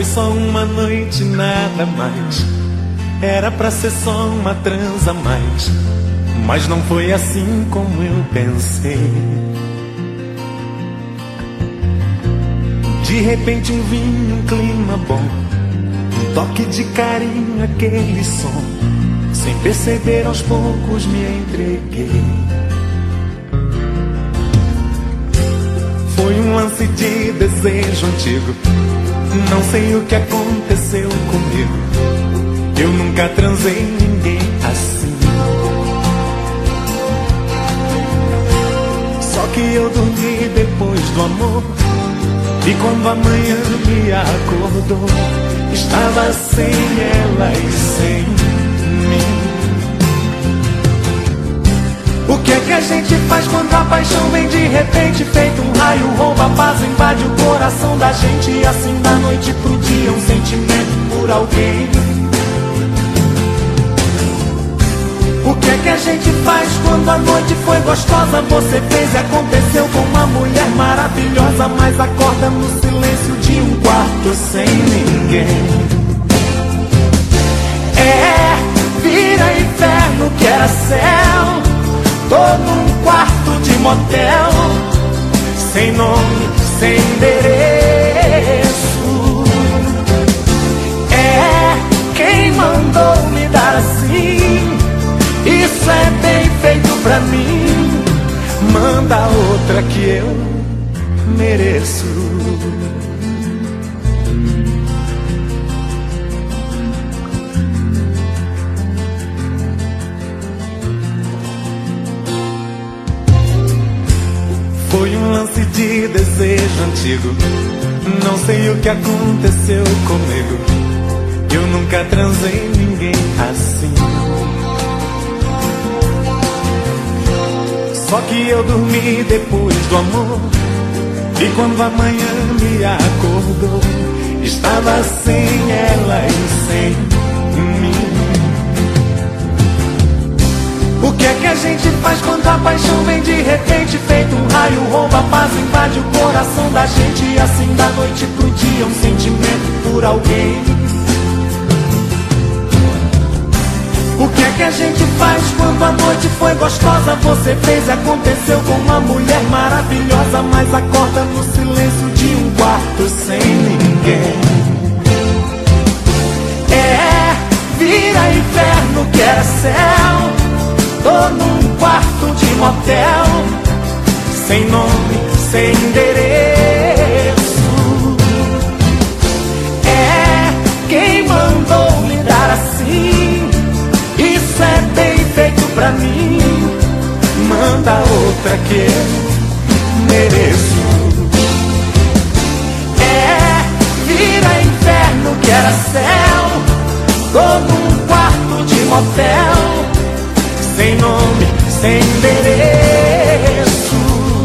Foi só uma noite, nada mais. Era pra ser só uma transa a mais, mas não foi assim como eu pensei. De repente um vinho, um clima bom, um toque de carinho, aquele som. Sem perceber, aos poucos me entreguei. Foi um lance de desejo antigo. Não sei o que aconteceu comigo. Eu nunca transei ninguém assim. Só que eu dormi depois do amor, e quando a manhã me acordou, estava sem ela e sem mim. O que é que a gente faz quando a paixão vem de repente? Feito um raio, rouba a paz, invade o coração da gente. E assim da noite pro dia um sentimento por alguém. O que é que a gente faz quando a noite foi gostosa? Você fez e aconteceu com uma mulher maravilhosa, mas acorda no silêncio de um quarto sem ninguém. É, vira inferno que era céu. Tô num quarto de motel, sem nome, sem endereço. É, quem mandou me dar assim? Isso é bem feito pra mim. Manda outra que eu mereço. Foi um lance de desejo antigo. Não sei o que aconteceu comigo. Eu nunca transei ninguém assim. Só que eu dormi depois do amor, e quando a manhã me acordou, estava sem ela e sem mim. O que é que a gente faz quando a paixão vem de repente? Feito um raio, rouba a paz, invade o coração da gente. E assim da noite pro dia um sentimento por alguém. O que é que a gente faz quando a noite foi gostosa? Você fez e aconteceu com uma mulher maravilhosa, mas acorda no silêncio de um quarto sem ninguém. É, vira inferno que era céu. Tô num quarto de motel, sem nome, sem endereço. É, quem mandou me dar assim? Isso é bem feito pra mim. Manda outra que eu mereço. É, vira inferno que era céu. Tô num quarto de motel, sem nome, sem endereço.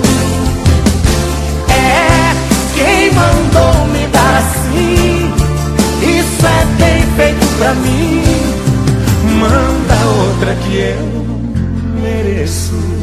É, quem mandou me dar assim? Isso é bem feito pra mim. Manda outra que eu mereço.